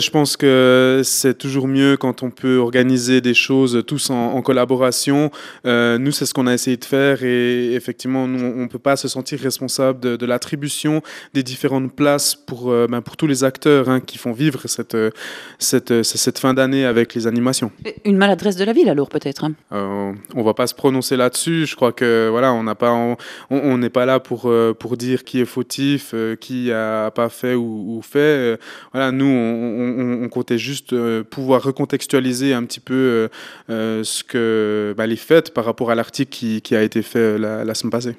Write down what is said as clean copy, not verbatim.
je pense que c'est toujours mieux quand on peut organiser des choses tous en collaboration. Nous, c'est ce qu'on a essayé de faire et effectivement, nous, on ne peut pas se sentir responsable de l'attribution des différentes places pour tous les acteurs hein, qui font vivre cette fin d'année avec les animations. Une maladresse de la ville alors peut-être, hein. On va pas se prononcer là-dessus. Je crois que voilà, on n'est pas là pour dire qui est fautif, qui a pas fait ou fait. Voilà, nous, on comptait juste pouvoir recontextualiser un petit peu ce que les faits par rapport à l'article qui a été fait la semaine passée.